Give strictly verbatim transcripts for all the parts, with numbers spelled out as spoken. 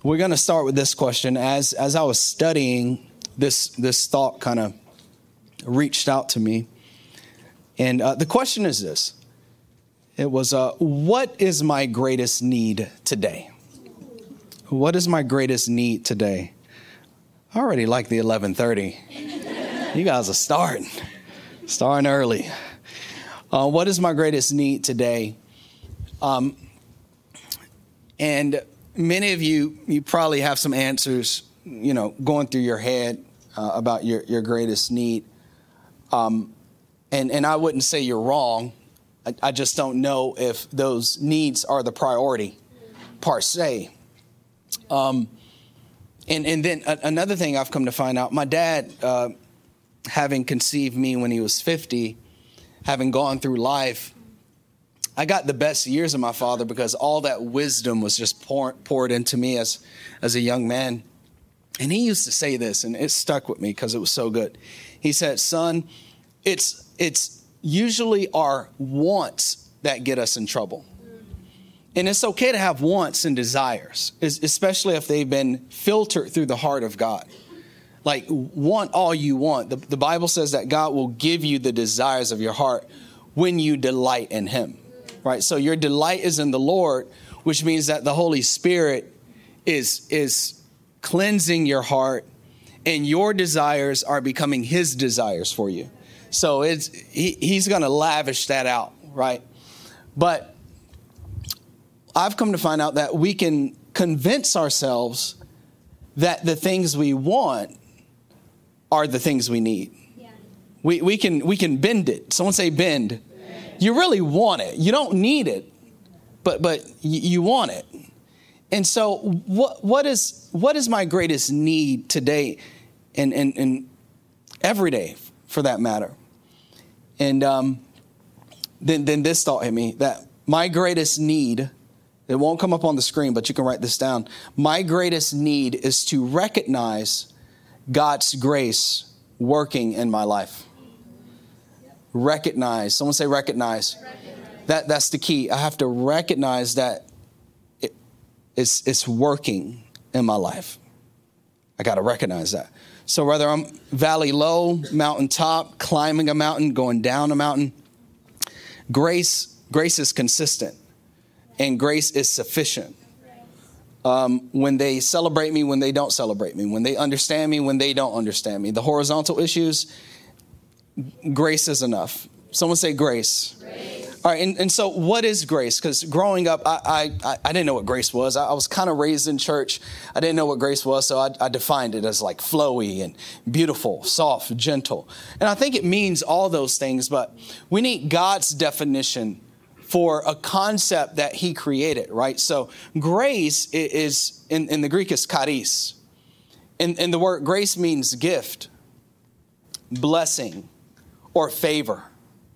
we're going to start with this question. As as I was studying, this this thought kind of reached out to me. And uh, the question is this. It was, uh, what is my greatest need today? What is my greatest need today? I already like the eleven thirty. You guys are starting, starting early. Uh, what is my greatest need today? Um, and many of you, you probably have some answers, you know, going through your head uh, about your, your greatest need. Um, and, and I wouldn't say you're wrong. I, I just don't know if those needs are the priority per se. Um, and, and then a, another thing I've come to find out, my dad, uh, having conceived me when he was fifty, having gone through life, I got the best years of my father because all that wisdom was just pour, poured into me as, as a young man. And he used to say this, and it stuck with me because it was so good. He said, son, it's it's usually our wants that get us in trouble. And it's okay to have wants and desires, especially if they've been filtered through the heart of God. Like, want all you want. The, the Bible says that God will give you the desires of your heart when you delight in him. Right. So your delight is in the Lord, which means that the Holy Spirit is is cleansing your heart and your desires are becoming his desires for you. So it's he, he's going to lavish that out. Right. But I've come to find out that we can convince ourselves that the things we want are the things we need. Yeah. We we can we can bend it. Someone say bend. You really want it. You don't need it, but but you want it. And so what what is what is my greatest need today and, and, and every day for that matter? And um, then, then this thought hit me that my greatest need, it won't come up on the screen, but you can write this down. My greatest need is to recognize God's grace working in my life. Recognize. Someone say recognize. recognize. That that's the key. I have to recognize that it, it's it's working in my life. I got to recognize that. So whether I'm valley low, mountain top, climbing a mountain, going down a mountain, grace grace is consistent and grace is sufficient. Um, when they celebrate me, when they don't celebrate me, when they understand me, when they don't understand me, the horizontal issues. Grace is enough. Someone say grace. Grace. All right. And, and so what is grace? Because growing up, I, I I didn't know what grace was. I, I was kind of raised in church. I didn't know what grace was. So I, I defined it as like flowy and beautiful, soft, gentle. And I think it means all those things. But we need God's definition for a concept that he created, right? So grace is, in, in the Greek, is charis. And, and the word grace means gift, blessing, or favor.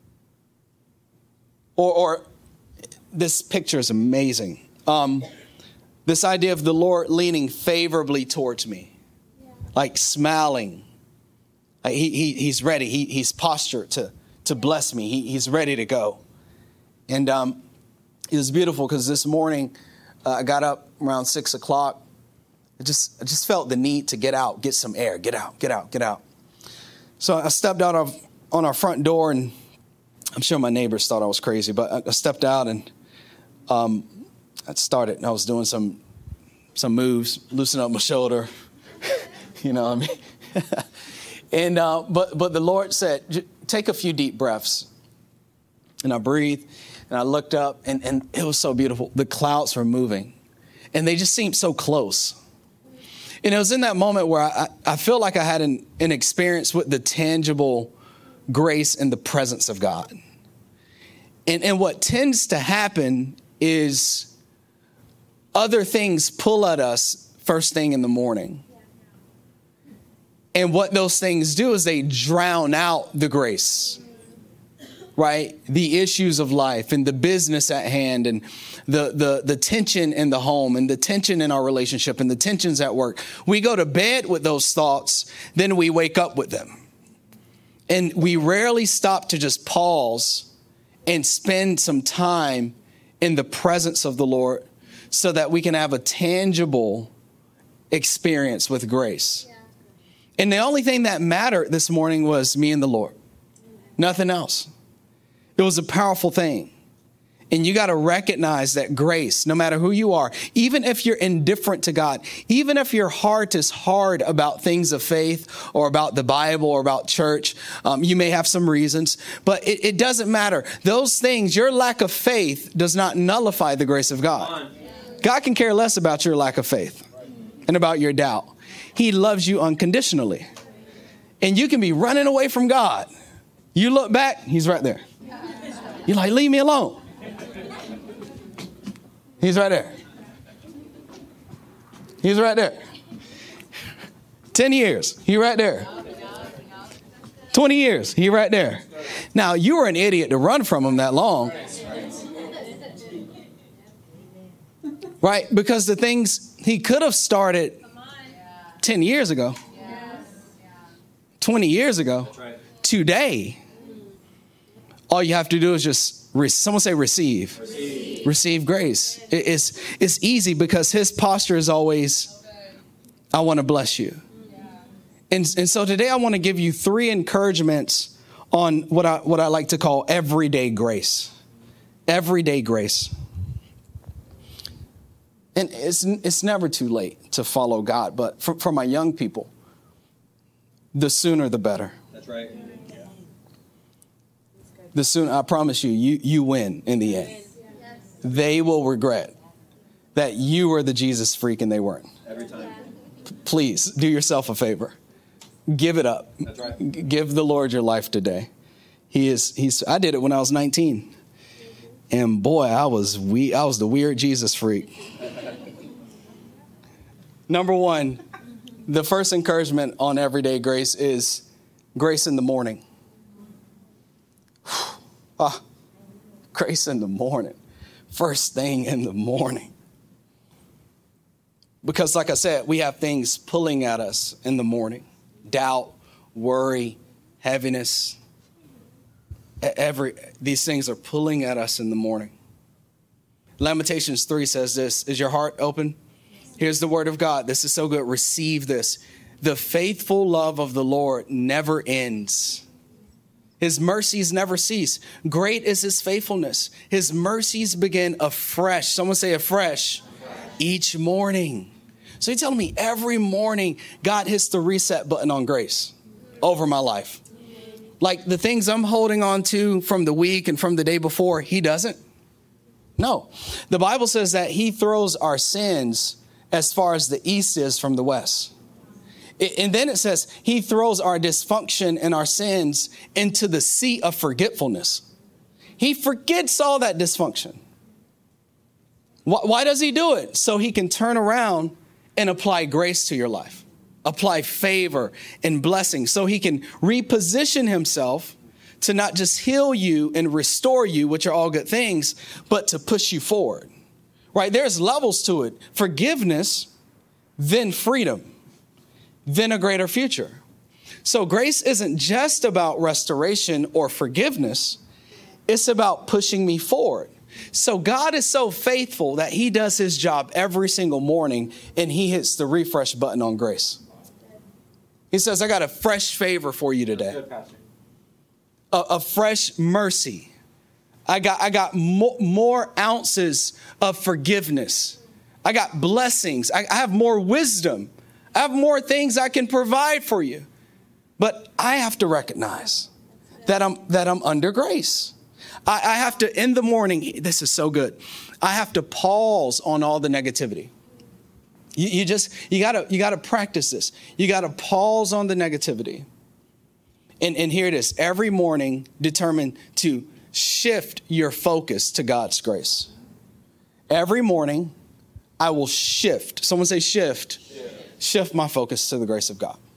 Or, or this picture is amazing. Um, this idea of the Lord leaning favorably towards me, yeah. Like smiling. Like he, he he's ready. He he's postured to to bless me. He, he's ready to go. And um, it was beautiful because this morning uh, I got up around six o'clock. I just I just felt the need to get out, get some air, get out, get out, get out. So I stepped out of on our front door, and I'm sure my neighbors thought I was crazy, but I stepped out and um, I started, and I was doing some some moves, loosening up my shoulder, you know what I mean? and uh, but but the Lord said, take a few deep breaths. And I breathed, and I looked up, and, and it was so beautiful. The clouds were moving, and they just seemed so close. And it was in that moment where I, I feel like I had an, an experience with the tangible grace and the presence of God. And, and what tends to happen is other things pull at us first thing in the morning. And what those things do is they drown out the grace, right? The issues of life and the business at hand and the, the, the tension in the home and the tension in our relationship and the tensions at work. We go to bed with those thoughts, then we wake up with them. And we rarely stop to just pause and spend some time in the presence of the Lord so that we can have a tangible experience with grace. And the only thing that mattered this morning was me and the Lord. Nothing else. It was a powerful thing. And you got to recognize that grace, no matter who you are, even if you're indifferent to God, even if your heart is hard about things of faith or about the Bible or about church, um, you may have some reasons, but it, it doesn't matter. Those things, your lack of faith does not nullify the grace of God. God can care less about your lack of faith and about your doubt. He loves you unconditionally. And you can be running away from God. You look back, he's right there. You're like, leave me alone. He's right there. He's right there. Ten years, he right there. Twenty years, he right there. Now, you were an idiot to run from him that long. Right? Because the things he could have started ten years ago, twenty years ago, today, all you have to do is just, re- someone say receive. Receive, receive grace. It, it's, it's easy because his posture is always, I want to bless you. And, and so today I want to give you three encouragements on what I, what I like to call everyday grace. Everyday grace. And it's, it's never too late to follow God. But for, for my young people, the sooner the better. That's right. The sooner, I promise you, you, you win in the end. They will regret that you were the Jesus freak and they weren't. Every time. P- please do yourself a favor. Give it up. That's right. G- give the Lord your life today. He is, he's, I did it when I was nineteen. And boy, I was we, I was the weird Jesus freak. Number one, the first encouragement on everyday grace is grace in the morning. Ah, grace in the morning. First thing in the morning. Because like I said, we have things pulling at us in the morning. Doubt, worry, heaviness. Every, these things are pulling at us in the morning. Lamentations three says this, is your heart open? Here's the word of God. This is so good. Receive this. The faithful love of the Lord never ends. His mercies never cease. Great is his faithfulness. His mercies begin afresh. Someone say afresh. Each morning. So you're telling me every morning God hits the reset button on grace over my life. Like the things I'm holding on to from the week and from the day before, he doesn't. No. The Bible says that he throws our sins as far as the east is from the west. And then it says he throws our dysfunction and our sins into the sea of forgetfulness. He forgets all that dysfunction. Why does he do it? So he can turn around and apply grace to your life. Apply favor and blessing. So he can reposition himself to not just heal you and restore you, which are all good things, but to push you forward. Right? There's levels to it. Forgiveness, then freedom. Then a greater future. So grace isn't just about restoration or forgiveness. It's about pushing me forward. So God is so faithful that he does his job every single morning and he hits the refresh button on grace. He says, I got a fresh favor for you today. A, a fresh mercy. I got, I got mo- more ounces of forgiveness. I got blessings. I, I have more wisdom. I have more things I can provide for you. But I have to recognize that I'm that I'm under grace. I, I have to, in the morning, this is so good. I have to pause on all the negativity. You, you just, you gotta, you gotta practice this. You gotta pause on the negativity. And, and here it is. Every morning, determine to shift your focus to God's grace. Every morning, I will shift. Someone say shift. Shift. Shift my focus to the grace of God.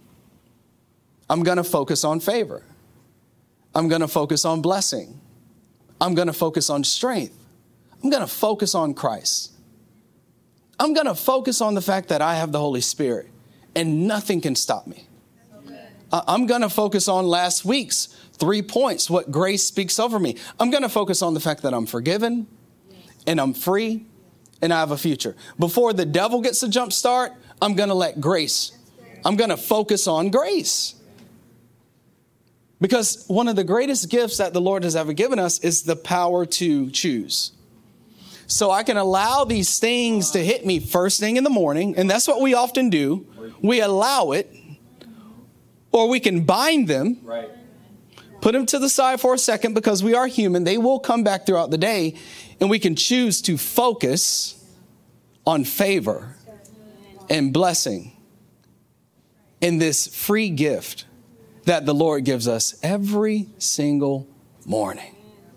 I'm going to focus on favor. I'm going to focus on blessing. I'm going to focus on strength. I'm going to focus on Christ. I'm going to focus on the fact that I have the Holy Spirit and nothing can stop me. I'm going to focus on last week's three points, what grace speaks over me. I'm going to focus on the fact that I'm forgiven and I'm free and I have a future. Before the devil gets a jump start, I'm going to let grace. I'm going to focus on grace. Because one of the greatest gifts that the Lord has ever given us is the power to choose. So I can allow these things to hit me first thing in the morning. And that's what we often do. We allow it. Or we can bind them. Right. Put them to the side for a second because we are human. They will come back throughout the day. And we can choose to focus on favor and blessing in this free gift that the Lord gives us every single morning.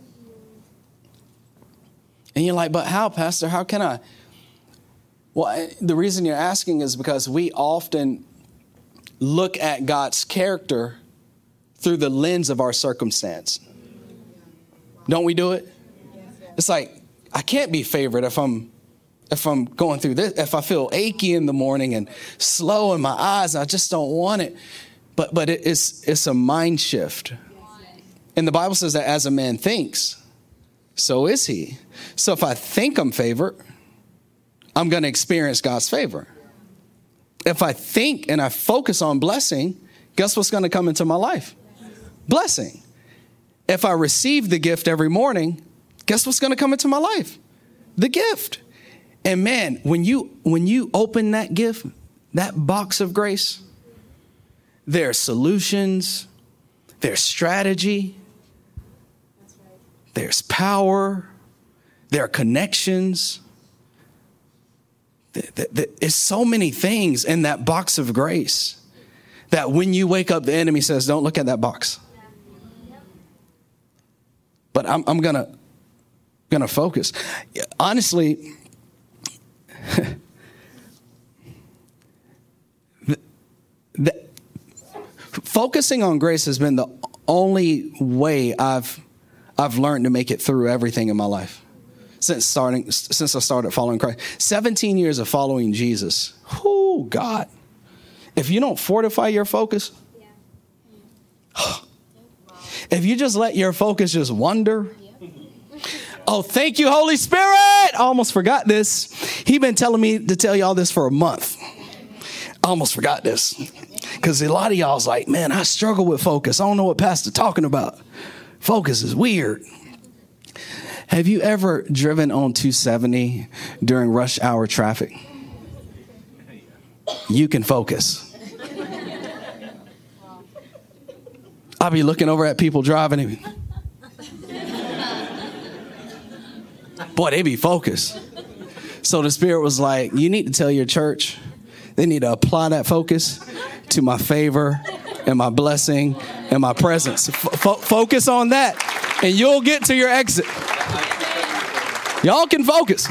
And you're like, but how, Pastor? How can I? Well, the reason you're asking is because we often look at God's character through the lens of our circumstance. Don't we do it? It's like, I can't be favored if I'm if I'm going through this, if I feel achy in the morning and slow in my eyes, I just don't want it. But but it, it's it's a mind shift. And the Bible says that as a man thinks, so is he. So if I think I'm favored, I'm going to experience God's favor. If I think and I focus on blessing, guess what's going to come into my life? Blessing. If I receive the gift every morning, guess what's going to come into my life? The gift. And man, when you when you open that gift, that box of grace, there's solutions, there's strategy, there's power, there are connections. There's so many things in that box of grace that when you wake up, the enemy says, don't look at that box. But I'm, I'm gonna gonna focus. Honestly, the, the, focusing on grace has been the only way I've I've learned to make it through everything in my life since starting since I started following Christ. seventeen years of following Jesus. Oh God! If you don't fortify your focus, if you just let your focus just wander. Oh, thank you, Holy Spirit. I almost forgot this. He's been telling me to tell y'all this for a month. I almost forgot this. Because a lot of y'all's like, man, I struggle with focus. I don't know what Pastor's talking about. Focus is weird. Have you ever driven on two seventy during rush hour traffic? You can focus. I'll be looking over at people driving and boy, they be focused. So the Spirit was like, you need to tell your church, they need to apply that focus to my favor and my blessing and my presence. F- focus on that and you'll get to your exit. Y'all can focus.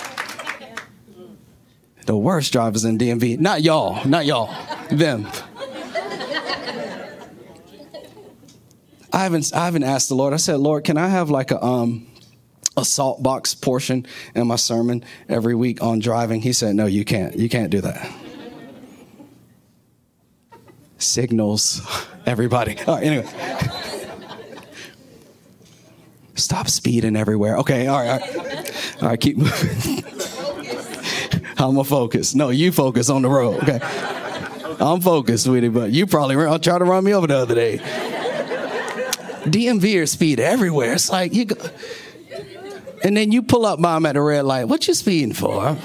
The worst drivers in D M V, not y'all, not y'all, them. I haven't, I haven't asked the Lord. I said, Lord, can I have like a, um, a salt box portion in my sermon every week on driving? He said, no, you can't. You can't do that. Signals, everybody. All right, anyway. Stop speeding everywhere. Okay, all right, all right. All right, keep moving. I'm a focus. No, you focus on the road, okay? I'm focused, sweetie, but you probably I'll try to run me over the other day. D M V or speed everywhere. It's like you go, and then you pull up by him at a red light. What you speeding for?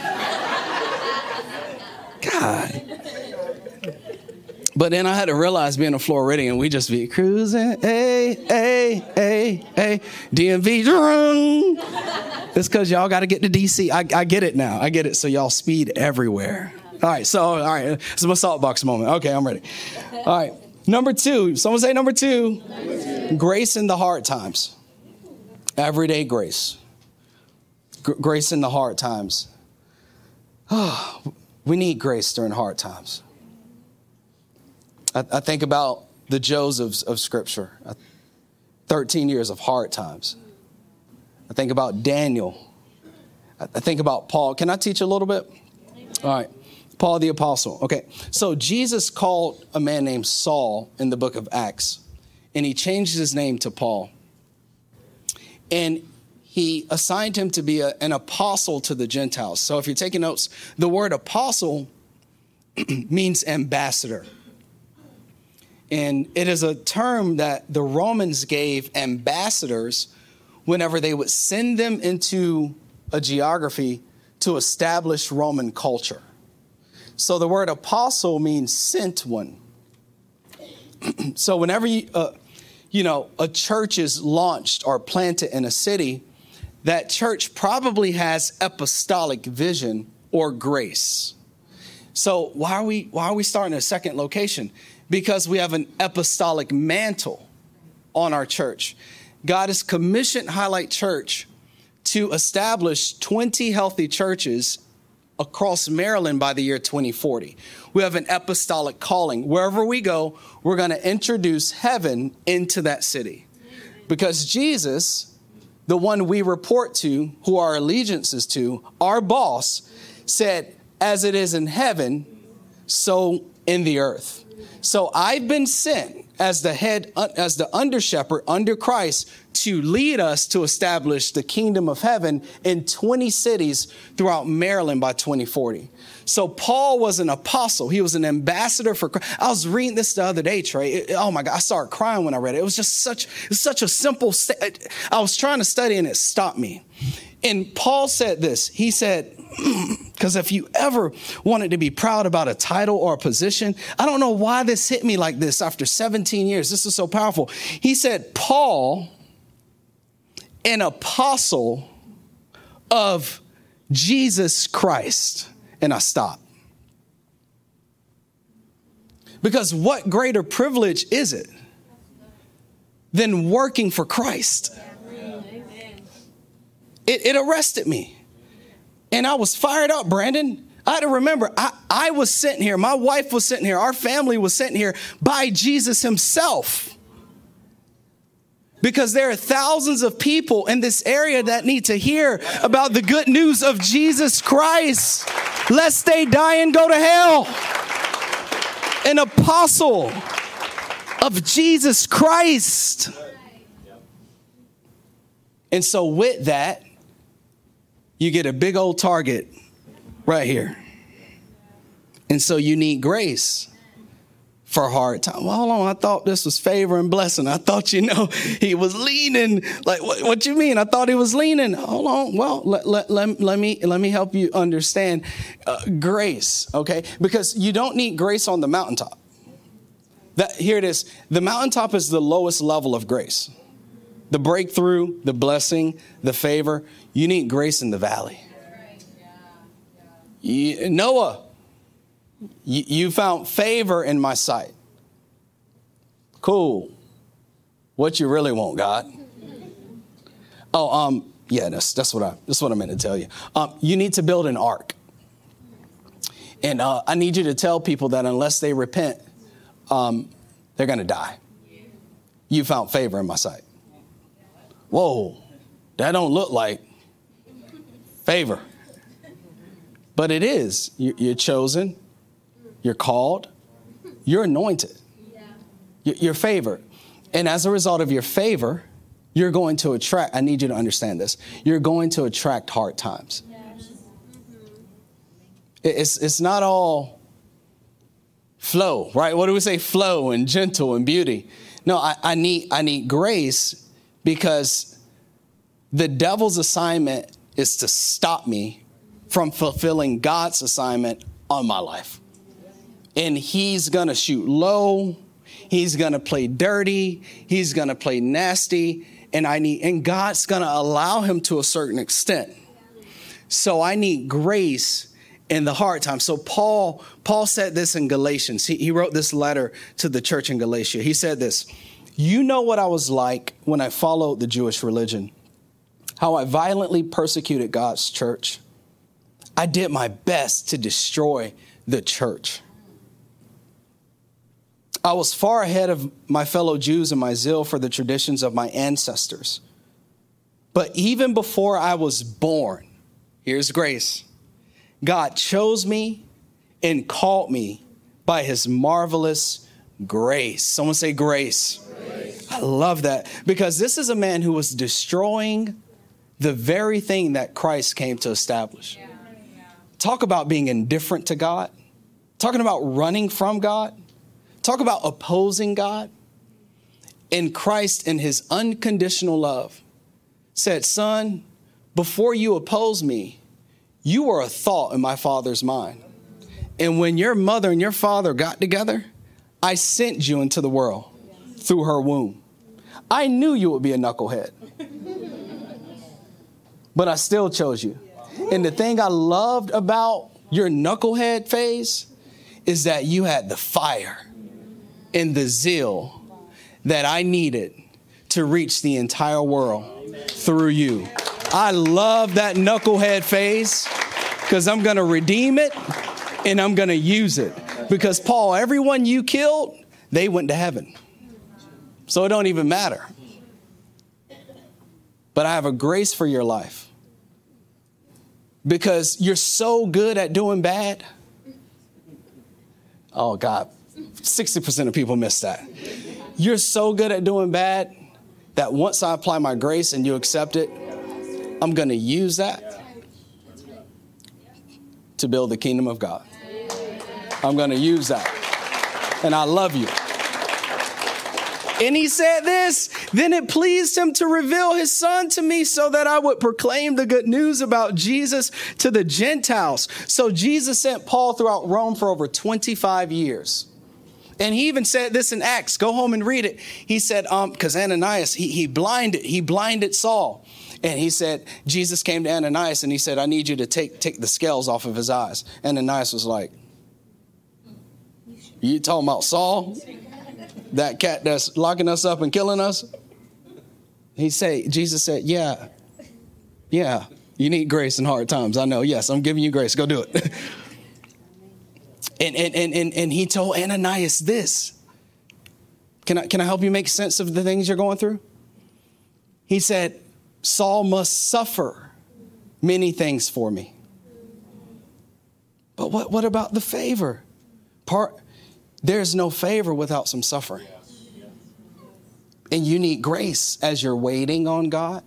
God. But then I had to realize being a Floridian, we just be cruising. Hey, hey, hey, hey. D M V. It's because y'all got to get to D C. I, I get it now. I get it. So y'all speed everywhere. All right. So, all right. It's my salt box moment. Okay, I'm ready. All right. Number two. Someone say number two. Number two. Grace in the hard times. Everyday grace. G- grace in the hard times. Oh, we need grace during hard times. I, I think about the Josephs of Scripture. thirteen years of hard times. I think about Daniel. I, I think about Paul. Can I teach a little bit? All right. Paul the Apostle. Okay. So Jesus called a man named Saul in the book of Acts, and he changed his name to Paul. And he he assigned him to be a, an apostle to the Gentiles. So if you're taking notes, the word apostle means ambassador. And it is a term that the Romans gave ambassadors whenever they would send them into a geography to establish Roman culture. So the word apostle means sent one. So whenever you, uh, you know, a church is launched or planted in a city, that church probably has apostolic vision or grace. So why are we why are we starting a second location? Because we have an apostolic mantle on our church. God has commissioned Highlight Church to establish twenty healthy churches across Maryland by the year twenty forty. We have an apostolic calling. Wherever we go, we're going to introduce heaven into that city. Because Jesus, the one we report to, who our allegiance is to, our boss, said, as it is in heaven, so in the earth. So I've been sent as the head, as the under shepherd under Christ to lead us to establish the kingdom of heaven in twenty cities throughout Maryland by twenty forty. So Paul was an apostle. He was an ambassador for Christ. I was reading this the other day, Trey. It, oh my God, I started crying when I read it. It was just such, it was such a simple, st- I was trying to study and it stopped me. And Paul said this, he said, because if you ever wanted to be proud about a title or a position, I don't know why this hit me like this after seventeen years. This is so powerful. He said, Paul, an apostle of Jesus Christ. And I stopped. Because what greater privilege is it than working for Christ? It, it arrested me. And I was fired up, Brandon. I had to remember, I, I was sitting here. My wife was sitting here. Our family was sitting here by Jesus himself. Because there are thousands of people in this area that need to hear about the good news of Jesus Christ, lest they die and go to hell. An apostle of Jesus Christ. And so with that, you get a big old target right here. And so you need grace for a hard time. Well, hold on. I thought this was favor and blessing. I thought, you know, he was leaning. Like, what, what you mean? I thought he was leaning. Hold on. Well, let, let, let, let me let me help you understand uh, grace, okay? Because you don't need grace on the mountaintop. That, here it is. The mountaintop is the lowest level of grace. The breakthrough, the blessing, the favor. You need grace in the valley. You, Noah, you, you found favor in my sight. Cool. What you really want, God? Oh, um, yeah, that's that's what I that's what I meant to tell you. Um, you need to build an ark, and uh, I need you to tell people that unless they repent, um, they're going to die. You found favor in my sight. Whoa, that don't look like favor. But it is. You're chosen. You're called. You're anointed. You're favored. And as a result of your favor, you're going to attract, I need you to understand this, you're going to attract hard times. It's, it's not all flow, right? What do we say? Flow and gentle and beauty. No, I, I need I need grace. Because the devil's assignment is to stop me from fulfilling God's assignment on my life. And he's going to shoot low. He's going to play dirty. He's going to play nasty. And I need, and God's going to allow him to a certain extent. So I need grace in the hard time. So Paul, Paul said this in Galatians. He, he wrote this letter to the church in Galatia. He said this. You know what I was like when I followed the Jewish religion, how I violently persecuted God's church. I did my best to destroy the church. I was far ahead of my fellow Jews in my zeal for the traditions of my ancestors. But even before I was born, here's grace. God chose me and called me by his marvelous grace. Someone say grace. Grace. I love that, because this is a man who was destroying the very thing that Christ came to establish. Yeah. Yeah. Talk about being indifferent to God. Talking about running from God. Talk about opposing God. And Christ, in his unconditional love, said, son, before you oppose me, you were a thought in my Father's mind. And when your mother and your father got together, I sent you into the world through her womb. I knew you would be a knucklehead, but I still chose you. And the thing I loved about your knucklehead phase is that you had the fire and the zeal that I needed to reach the entire world through you. I love that knucklehead phase because I'm going to redeem it and I'm going to use it. Because Paul, everyone you killed, they went to heaven. So it don't even matter. But I have a grace for your life. Because you're so good at doing bad. Oh, God, sixty percent of people miss that. You're so good at doing bad that once I apply my grace and you accept it, I'm going to use that to build the kingdom of God. I'm going to use that. And I love you. And he said this, then it pleased him to reveal his son to me so that I would proclaim the good news about Jesus to the Gentiles. So Jesus sent Paul throughout Rome for over twenty-five years. And he even said this in Acts. Go home and read it. He said, um, because Ananias, he, he blinded, he blinded Saul. And he said, Jesus came to Ananias and he said, I need you to take, take the scales off of his eyes. Ananias was like, you talking about Saul? That cat that's locking us up and killing us? He said, Jesus said, yeah, yeah, you need grace in hard times. I know. Yes, I'm giving you grace. Go do it. and, and, and, and, and he told Ananias this. Can I, can I help you make sense of the things you're going through? He said, Saul must suffer many things for me. But what, what about the favor? Part, there's no favor without some suffering. And you need grace as you're waiting on God,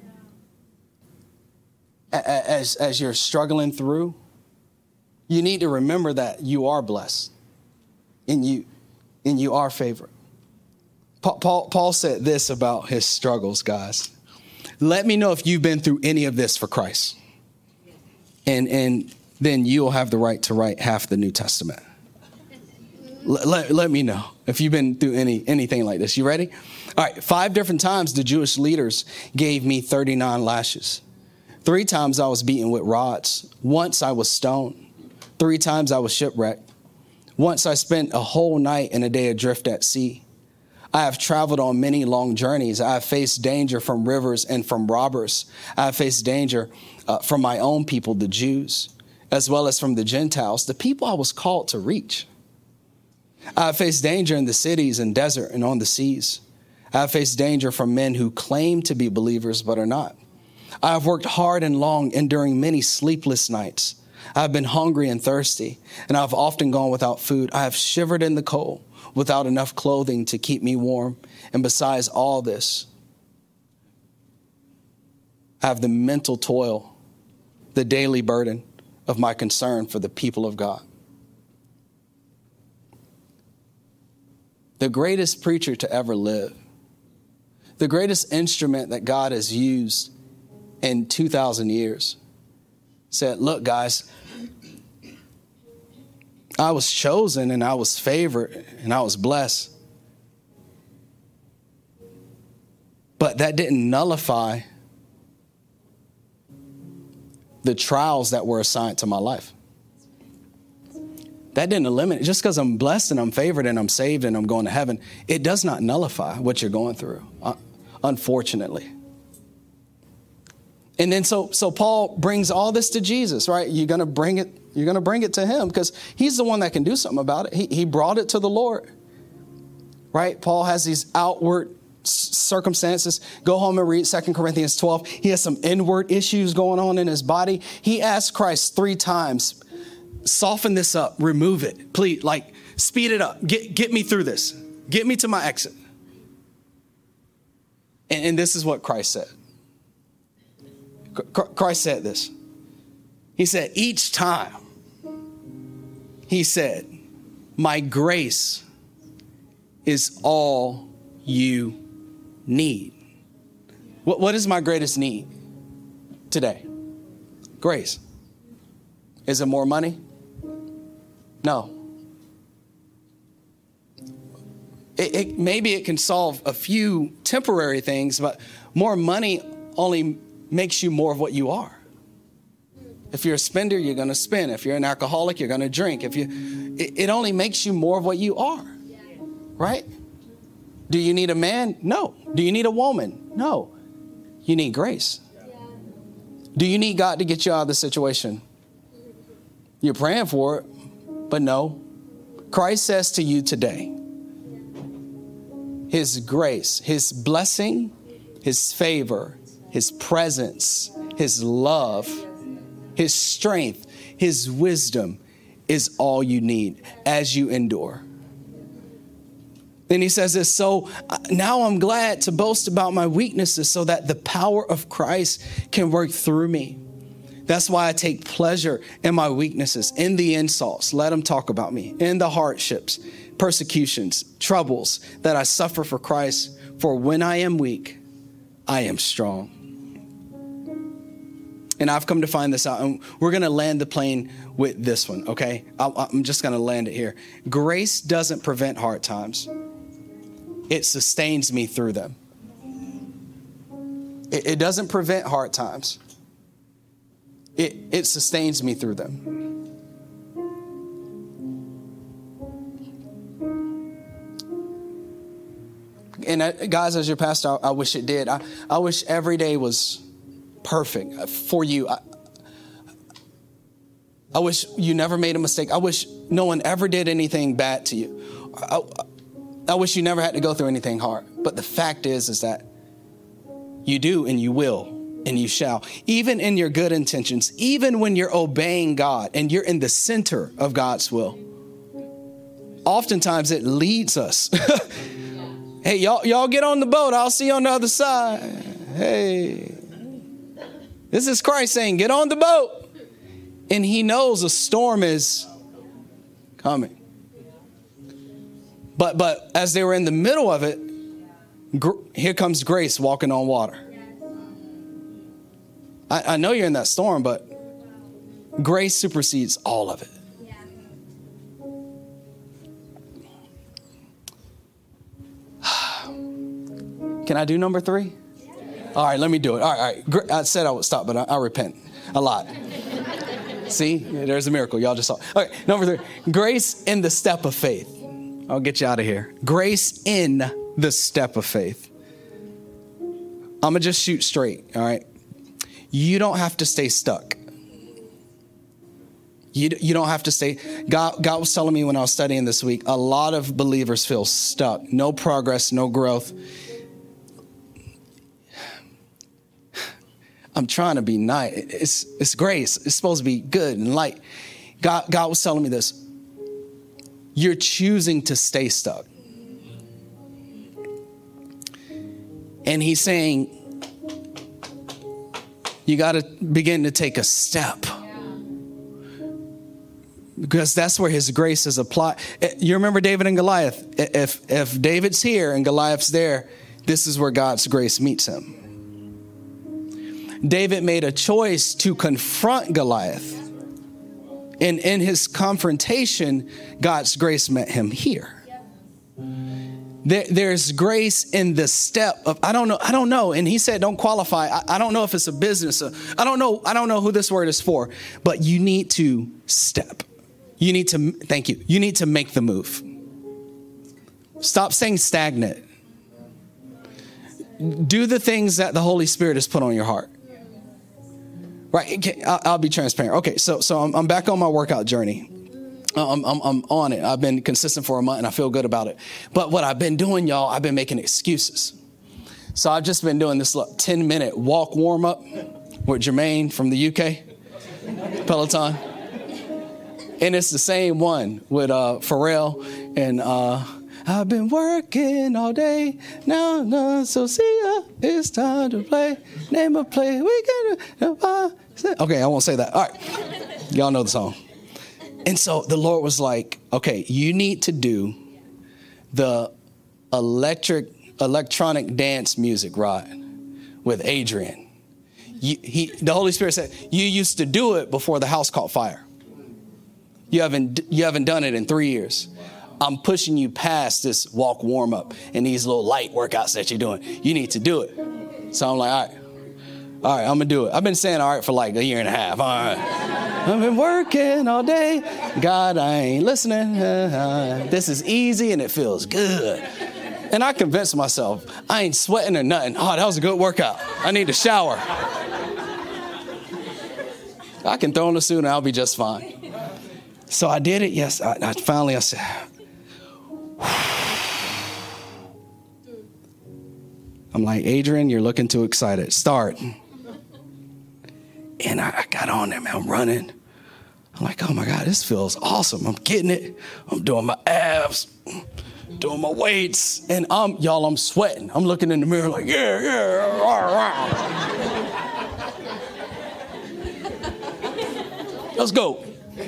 as, as you're struggling through. You need to remember that you are blessed and you, and you are favored. Paul, Paul, Paul said this about his struggles, guys. Let me know if you've been through any of this for Christ. And, and then you'll have the right to write half the New Testament. Let, let, let me know if you've been through any anything like this. You ready? All right. Five different times the Jewish leaders gave me thirty-nine lashes. Three times I was beaten with rods. Once I was stoned. Three times I was shipwrecked. Once I spent a whole night and a day adrift at sea. I have traveled on many long journeys. I have faced danger from rivers and from robbers. I have faced danger uh, from my own people, the Jews, as well as from the Gentiles, the people I was called to reach. I have faced danger in the cities and desert and on the seas. I have faced danger from men who claim to be believers but are not. I have worked hard and long, enduring many sleepless nights. I have been hungry and thirsty, and I have often gone without food. I have shivered in the cold without enough clothing to keep me warm. And besides all this, I have the mental toil, the daily burden of my concern for the people of God. The greatest preacher to ever live, the greatest instrument that God has used in two thousand years, said, look, guys, I was chosen and I was favored and I was blessed. But that didn't nullify the trials that were assigned to my life. That didn't eliminate, just because I'm blessed and I'm favored and I'm saved and I'm going to heaven, it does not nullify what you're going through, uh, unfortunately. And then so so Paul brings all this to Jesus, right? You're going to bring it, you're going to bring it to him because he's the one that can do something about it. He, he brought it to the Lord, right? Paul has these outward circumstances. Go home and read Second Corinthians twelve. He has some inward issues going on in his body. He asked Christ three times, soften this up, remove it, please, like speed it up, get, get me through this, get me to my exit. And, and this is what Christ said. Christ said this. He said, each time, he said, my grace is all you need. What, what is my greatest need today? Grace. Is it more money? No. It, it, maybe it can solve a few temporary things, but more money only makes you more of what you are. If you're a spender, you're going to spend. If you're an alcoholic, you're going to drink. If you, it, it only makes you more of what you are, right? Do you need a man? No. Do you need a woman? No. You need grace. Do you need God to get you out of the situation? You're praying for it, but no. Christ says to you today, his grace, his blessing, his favor, his presence, his love, his strength, his wisdom is all you need as you endure. Then he says this, so now I'm glad to boast about my weaknesses so that the power of Christ can work through me. That's why I take pleasure in my weaknesses, in the insults. Let them talk about me, in the hardships, persecutions, troubles that I suffer for Christ. For when I am weak, I am strong. And I've come to find this out. And we're going to land the plane with this one, okay? I'm just going to land it here. Grace doesn't prevent hard times. It sustains me through them. It, it doesn't prevent hard times. It, it sustains me through them. And uh, guys, as your pastor, I, I wish it did. I, I wish every day was perfect for you. I, I wish you never made a mistake. I wish no one ever did anything bad to you. I, I wish you never had to go through anything hard. But the fact is, is that you do and you will and you shall. Even in your good intentions, even when you're obeying God and you're in the center of God's will, oftentimes it leads us. Hey, y'all, y'all get on the boat. I'll see you on the other side. Hey, this is Christ saying, get on the boat. And he knows a storm is coming. But but as they were in the middle of it, gr- here comes grace walking on water. I, I know you're in that storm, but grace supersedes all of it. Can I do number three? All right, let me do it. All right, all right. I said I would stop, but I, I repent a lot. See, there's a miracle. Y'all just saw. Okay, number three, grace in the step of faith. I'll get you out of here. Grace in the step of faith. I'm going to just shoot straight, all right? You don't have to stay stuck. You, you don't have to stay. God, God was telling me when I was studying this week, a lot of believers feel stuck. No progress, no growth. I'm trying to be nice. It's, it's grace. It's supposed to be good and light. God, God was telling me this. You're choosing to stay stuck. And he's saying, you got to begin to take a step. Because that's where his grace is applied. You remember David and Goliath? If, if David's here and Goliath's there, this is where God's grace meets him. David made a choice to confront Goliath. And in his confrontation, God's grace met him here. There, there's grace in the step of, I don't know, I don't know. And he said, don't qualify. I, I don't know if it's a business. I don't know. I don't know who this word is for, but you need to step. You need to, thank you. You need to make the move. Stop staying stagnant. Do the things that the Holy Spirit has put on your heart. Right, I'll, I'll be transparent. Okay, so so I'm, I'm back on my workout journey. I'm, I'm I'm on it. I've been consistent for a month, and I feel good about it. But what I've been doing, y'all, I've been making excuses. So I've just been doing this ten minute walk warm up with Jermaine from the U K, Peloton, and it's the same one with uh, Pharrell and uh, I've been working all day. Now, no, so see ya. It's time to play. Name a play. We can. Okay, I won't say that. All right. Y'all know the song. And so the Lord was like, okay, you need to do the electric, electronic dance music, Rod, with Adrian. You, he, the Holy Spirit said, you used to do it before the house caught fire. You haven't, you haven't done it in three years. I'm pushing you past this walk warm up and these little light workouts that you're doing. You need to do it. So I'm like, all right, all right, I'm gonna do it. I've been saying all right for like a year and a half. All right. I've been working all day. God, I ain't listening. Uh, uh, this is easy and it feels good. And I convinced myself I ain't sweating or nothing. Oh, that was a good workout. I need to shower. I can throw in a suit and I'll be just fine. So I did it. Yes, I, I finally I said, I'm like, Adrian, you're looking too excited. Start. And I, I got on there, man. I'm running. I'm like, oh my God, this feels awesome. I'm getting it. I'm doing my abs, doing my weights. And I'm, y'all, I'm sweating. I'm looking in the mirror like, yeah, yeah. Rah, rah. Let's go.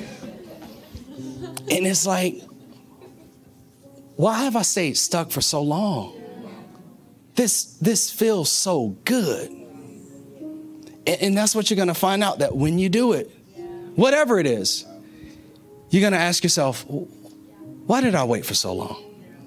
And it's like, why have I stayed stuck for so long? This, this feels so good. And, and that's what you're going to find out, that when you do it, whatever it is, you're going to ask yourself, why did I wait for so long?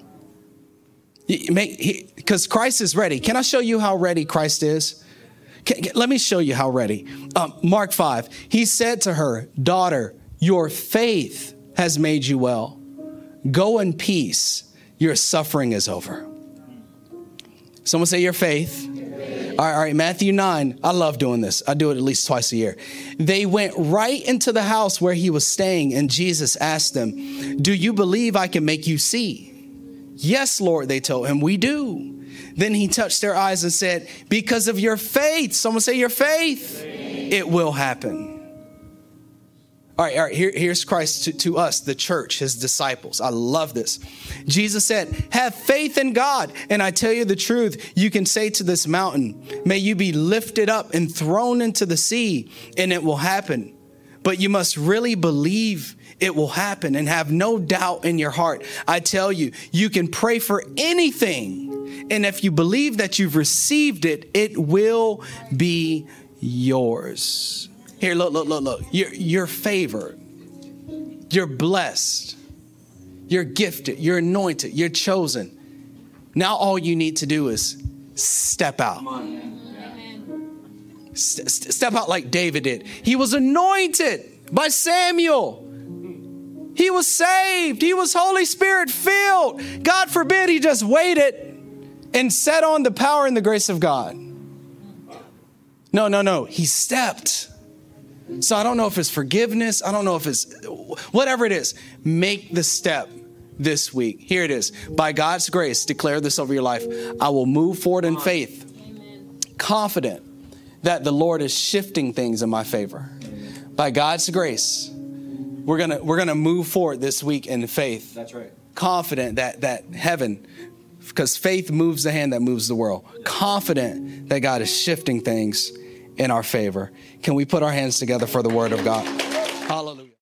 Because Christ is ready. Can I show you how ready Christ is? Can, let me show you how ready. Um, Mark five, he said to her, daughter, your faith has made you well. Go in peace. Your suffering is over. Someone say your faith. All right, all right, Matthew nine. I love doing this. I do it at least twice a year. They went right into the house where he was staying, and Jesus asked them, do you believe I can make you see? Yes, Lord, they told him, we do. Then he touched their eyes and said, because of your faith, someone say your faith, faith. It will happen. All right, all right. Here, here's Christ to, to us, the church, his disciples. I love this. Jesus said, have faith in God. And I tell you the truth, you can say to this mountain, may you be lifted up and thrown into the sea, and it will happen. But you must really believe it will happen and have no doubt in your heart. I tell you, you can pray for anything. And if you believe that you've received it, it will be yours. Here, look, look, look, look. You're, you're favored. You're blessed. You're gifted. You're anointed. You're chosen. Now all you need to do is step out. St- step out like David did. He was anointed by Samuel. He was saved. He was Holy Spirit filled. God forbid he just waited and sat on the power and the grace of God. No, no, no. He stepped. So I don't know if it's forgiveness. I don't know if it's whatever it is. Make the step this week. Here it is. By God's grace, declare this over your life. I will move forward in faith, Amen. Confident that the Lord is shifting things in my favor. By God's grace, we're gonna we're gonna move forward this week in faith. That's right. Confident that that heaven, because faith moves the hand that moves the world. Confident that God is shifting things in our favor. Can we put our hands together for the word of God? Hallelujah.